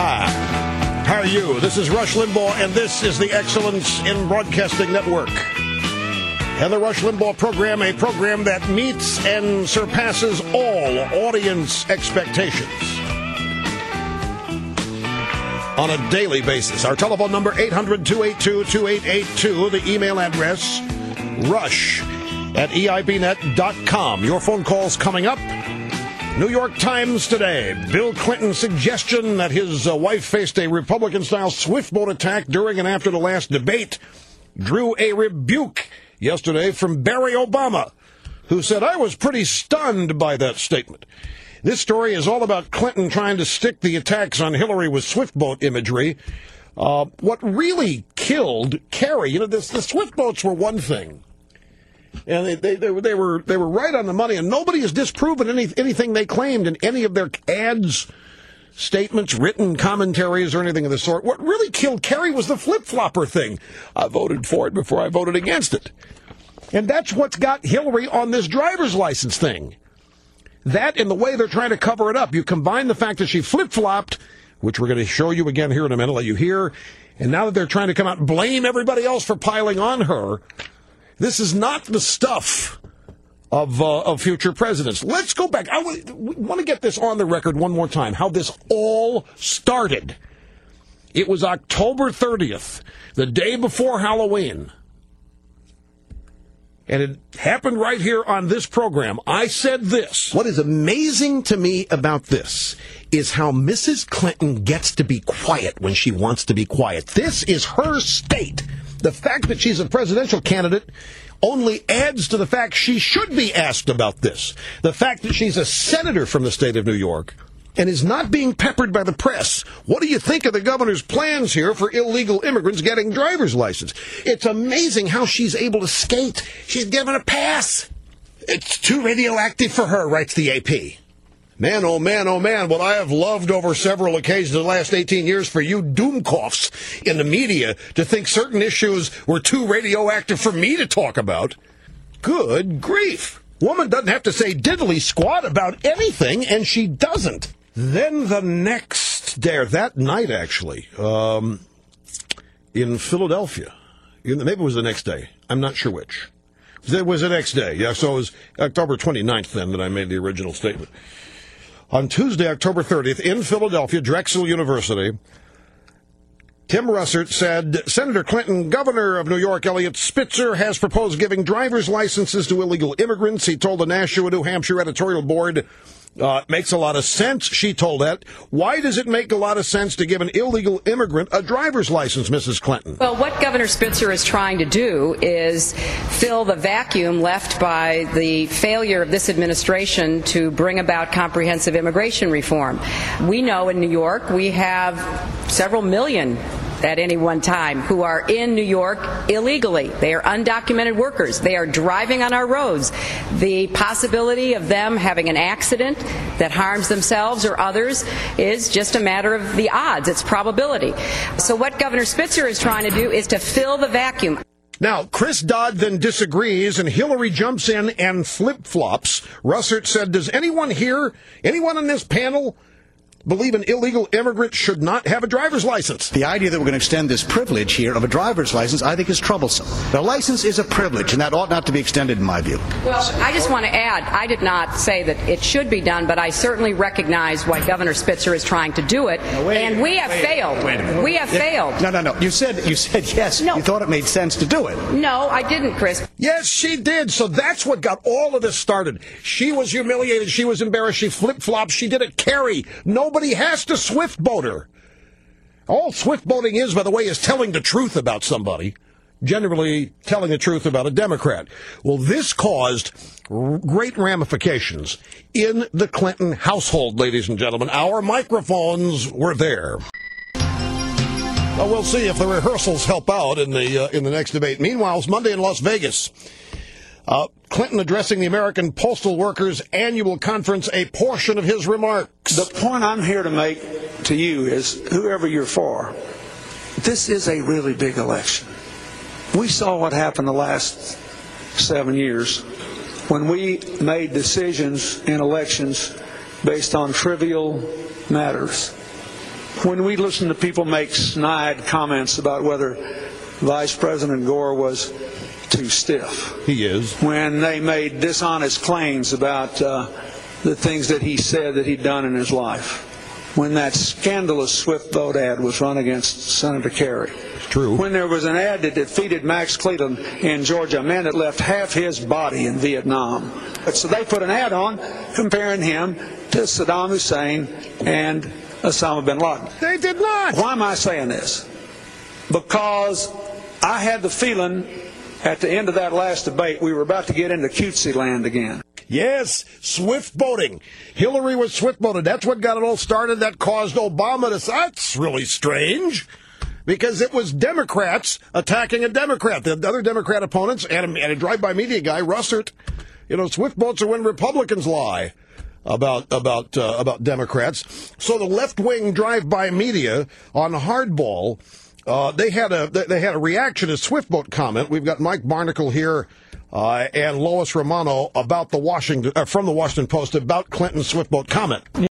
How are you? This is Rush Limbaugh, and this is the Excellence in Broadcasting Network. And the Rush Limbaugh program, a program that meets and surpasses all audience expectations on a daily basis. Our telephone number, 800-282-2882. The email address, rush@eibnet.com. Your phone calls coming up. New York Times today. Bill Clinton's suggestion that his wife faced a Republican-style swift boat attack during and after the last debate drew a rebuke yesterday from Barry Obama, who said, "I was pretty stunned by that statement." This story is all about Clinton trying to stick the attacks on Hillary with swift boat imagery. What really killed Kerry, the swift boats were one thing. And they were right on the money, and nobody has disproven anything they claimed in any of their ads, statements, written commentaries, or anything of the sort. What really killed Kerry was the flip-flopper thing. I voted for it before I voted against it. And that's what's got Hillary on this driver's license thing. That and the way they're trying to cover it up. You combine the fact that she flip-flopped, which we're going to show you again here in a minute, let you hear, and now that they're trying to come out and blame everybody else for piling on her, this is not the stuff of future presidents. Let's go back. I want to get this on the record one more time, how this all started. It was October 30th, the day before Halloween. And it happened right here on this program. I said this. What is amazing to me about this is how Mrs. Clinton gets to be quiet when she wants to be quiet. This is her state. The fact that she's a presidential candidate only adds to the fact she should be asked about this. The fact that she's a senator from the state of New York and is not being peppered by the press. What do you think of the governor's plans here for illegal immigrants getting driver's license? It's amazing how she's able to skate. She's given a pass. It's too radioactive for her, writes the AP. Man, oh man, oh man, what I have loved over several occasions in the last 18 years for you doomcoffs in the media to think certain issues were too radioactive for me to talk about. Good grief. Woman doesn't have to say diddly squat about anything, and she doesn't. Then the next day, or that night actually, in Philadelphia, maybe it was the next day, I'm not sure which. It was the next day, yeah, so it was October 29th then that I made the original statement. On Tuesday, October 30th, in Philadelphia, Drexel University, Tim Russert said, Senator Clinton, Governor of New York, Eliot Spitzer, has proposed giving driver's licenses to illegal immigrants. He told the Nashua, New Hampshire editorial board, makes a lot of sense, she told that. Why does it make a lot of sense to give an illegal immigrant a driver's license, Mrs. Clinton? Well, what Governor Spitzer is trying to do is fill the vacuum left by the failure of this administration to bring about comprehensive immigration reform. We know in New York we have several million at any one time who are in New York illegally. They are undocumented workers. They are driving on our roads. The possibility of them having an accident that harms themselves or others is just a matter of the odds. It's probability. So what Governor Spitzer is trying to do is to fill the vacuum. Now, Chris Dodd then disagrees, and Hillary jumps in and flip-flops. Russert said, does anyone here, anyone on this panel, believe an illegal immigrant should not have a driver's license? The idea that we're going to extend this privilege here of a driver's license, I think, is troublesome. The license is a privilege, and that ought not to be extended, in my view. Well, I just want to add, I did not say that it should be done, but I certainly recognize why Governor Spitzer is trying to do it, and we have failed. Wait a minute. We have failed. No. You said yes. No. You thought it made sense to do it. No, I didn't, Chris. Yes, she did. So that's what got all of this started. She was humiliated. She was embarrassed. She flip-flopped. She did it Kerry. Nobody has to swift boater. All swift boating is, by the way, is telling the truth about somebody, generally telling the truth about a Democrat. Well, this caused great ramifications in the Clinton household, ladies and gentlemen. Our microphones were there. Well, we'll see if the rehearsals help out in the next debate. Meanwhile, it's Monday in Las Vegas. Clinton addressing the American Postal Workers Annual Conference, a portion of his remarks. The point I'm here to make to you is, whoever you're for, this is a really big election. We saw what happened the last 7 years when we made decisions in elections based on trivial matters. when we listen to people make snide comments about whether Vice President Gore was too stiff. He is. When they made dishonest claims about the things that he said that he'd done in his life. When that scandalous Swift Boat ad was run against Senator Kerry. It's true. When there was an ad that defeated Max Cleland in Georgia, a man that left half his body in Vietnam. So they put an ad on comparing him to Saddam Hussein and Osama bin Laden. They did not. Why am I saying this? Because I had the feeling at the end of that last debate we were about to get into cutesy land again. Yes, swift boating. Hillary was swift boated. That's what got it all started. That caused Obama to say, that's really strange. Because it was Democrats attacking a Democrat. The other Democrat opponents and a drive-by media guy, Russert. You know, swift boats are when Republicans lie about Democrats. So the left-wing drive-by media on Hardball, they had a reaction to swift boat comment. We've got Mike Barnacle here and Lois Romano about from the Washington Post about Clinton's swift boat comment.